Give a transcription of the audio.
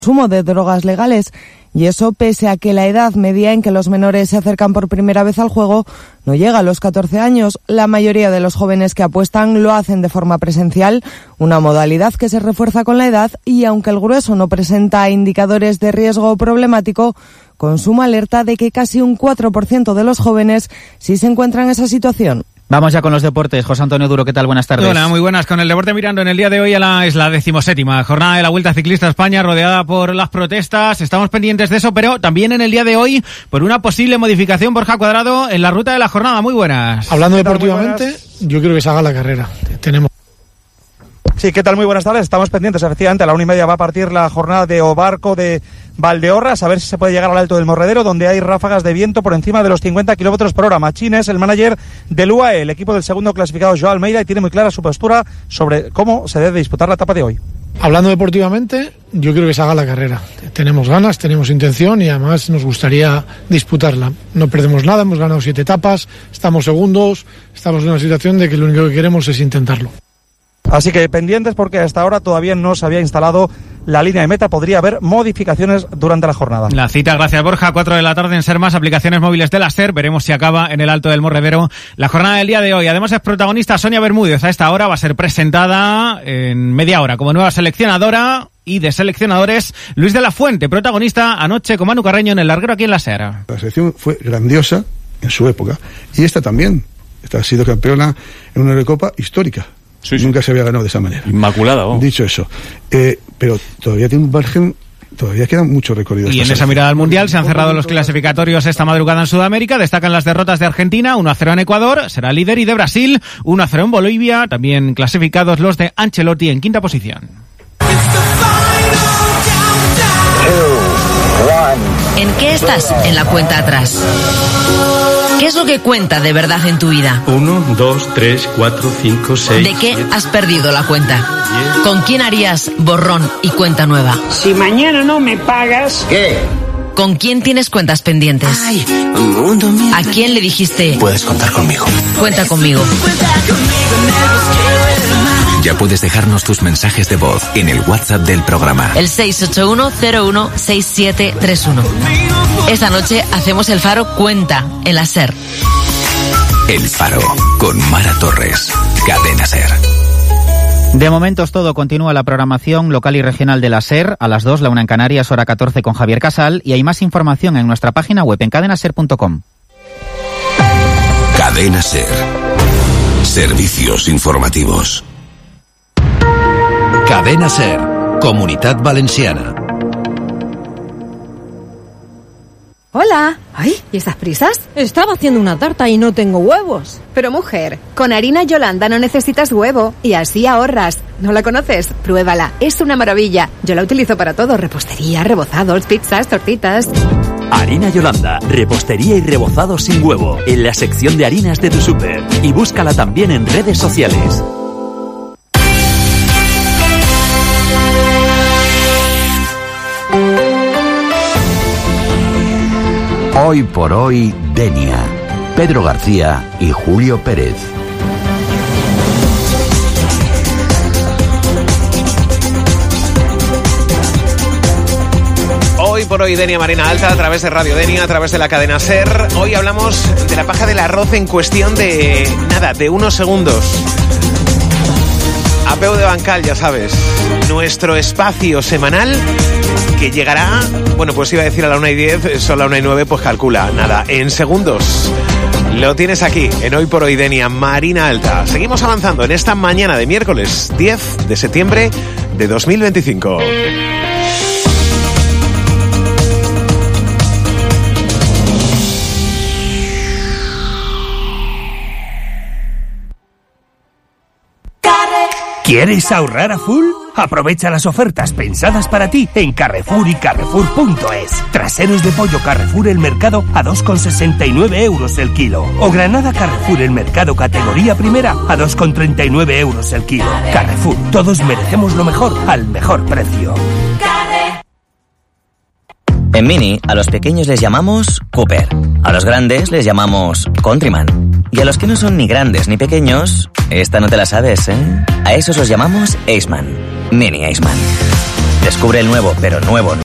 consumo de drogas legales, y eso pese a que la edad media en que los menores se acercan por primera vez al juego no llega a los 14 años. La mayoría de los jóvenes que apuestan lo hacen de forma presencial, una modalidad que se refuerza con la edad, y aunque el grueso no presenta indicadores de riesgo problemático, Consumo alerta de que casi un 4% de los jóvenes sí se encuentran en esa situación. Vamos ya con los deportes. José Antonio Duro, ¿qué tal? Buenas tardes. Hola, muy buenas. Con el deporte mirando en el día de hoy es la 17ª jornada de la Vuelta Ciclista a España, rodeada por las protestas. Estamos pendientes de eso, pero también en el día de hoy por una posible modificación, Borja Cuadrado, en la ruta de la jornada. Muy buenas. Hablando deportivamente, yo creo que se haga la carrera. Sí, ¿qué tal? Muy buenas tardes. Estamos pendientes, efectivamente. A la 1:30 va a partir la jornada de Obarco de Valdeorras, a ver si se puede llegar al Alto del Morredero, donde hay ráfagas de viento por encima de los 50 kilómetros por hora. Machín es el manager del UAE, el equipo del segundo clasificado, Joao Almeida, y tiene muy clara su postura sobre cómo se debe disputar la etapa de hoy. Hablando deportivamente, yo creo que se haga la carrera. Tenemos ganas, tenemos intención y además nos gustaría disputarla. No perdemos nada, hemos ganado 7 etapas, estamos segundos, estamos en una situación de que lo único que queremos es intentarlo. Así que pendientes porque hasta ahora todavía no se había instalado la línea de meta. Podría haber modificaciones durante la jornada. La cita, gracias Borja, 4 de la tarde en Sermas, aplicaciones móviles de la SER. Veremos si acaba en el Alto del Morredero la jornada del día de hoy. Además es protagonista Sonia Bermúdez. A esta hora va a ser presentada en media hora como nueva seleccionadora. Y de seleccionadores, Luis de la Fuente, protagonista anoche con Manu Carreño en el larguero aquí en la SER. La selección fue grandiosa en su época. Y esta también. Esta ha sido campeona en una Eurocopa histórica. Sí. Nunca se había ganado de esa manera. Inmaculada, ¿no? Dicho eso, pero todavía tiene un margen, todavía queda mucho recorrido. Y en esa mirada al Mundial se han cerrado los clasificatorios esta madrugada en Sudamérica. Destacan las derrotas de Argentina, 1-0 en Ecuador, será líder, y de Brasil, 1-0 en Bolivia. También clasificados los de Ancelotti en quinta posición. ¿En qué estás en la cuenta atrás? ¿Qué es lo que cuenta de verdad en tu vida? 1, 2, 3, 4, 5, 6... ¿De qué has perdido la cuenta? 10. ¿Con quién harías borrón y cuenta nueva? Si mañana no me pagas... ¿Qué? ¿Con quién tienes cuentas pendientes? Ay, mundo mío. ¿A quién le dijiste? Puedes contar conmigo. Cuenta conmigo. Ya puedes dejarnos tus mensajes de voz en el WhatsApp del programa. El 681-016731. Esta noche hacemos el Faro Cuenta en la SER. El Faro con Mara Torres. Cadena SER. De momento es todo. Continúa la programación local y regional de la SER. A las 2, la 1 en Canarias, hora 14 con Javier Casal. Y hay más información en nuestra página web en cadenaser.com. Cadena SER. Servicios informativos. Cadena SER. Comunitat Valenciana. Hola. Ay, ¿y estas prisas? Estaba haciendo una tarta y no tengo huevos. Pero mujer, con harina Yolanda no necesitas huevo y así ahorras. ¿No la conoces? Pruébala, es una maravilla. Yo la utilizo para todo, repostería, rebozados, pizzas, tortitas. Harina Yolanda, repostería y rebozados sin huevo, en la sección de harinas de tu súper. Y búscala también en redes sociales. Hoy por hoy, Denia, Pedro García y Julio Pérez. Hoy por hoy, Denia Marina Alta, a través de Radio Denia, a través de la cadena SER. Hoy hablamos de la paja del arroz en cuestión de unos segundos. Apeu de Bancal, ya sabes, nuestro espacio semanal que llegará, bueno, pues iba a decir a la 1:10, son la 1:09, pues calcula, nada, en segundos. Lo tienes aquí, en Hoy por Hoy, Denia Marina Alta. Seguimos avanzando en esta mañana de miércoles 10 de septiembre de 2025. ¿Quieres ahorrar a full? Aprovecha las ofertas pensadas para ti en Carrefour y Carrefour.es. Traseros de pollo Carrefour El Mercado a 2,69 euros el kilo. O granada Carrefour El Mercado categoría primera a 2,39 euros el kilo. Carrefour, todos merecemos lo mejor al mejor precio. En Mini, a los pequeños les llamamos Cooper. A los grandes les llamamos Countryman. Y a los que no son ni grandes ni pequeños, esta no te la sabes, ¿eh? A esos los llamamos Aceman. Mini Aceman. Descubre el nuevo, pero nuevo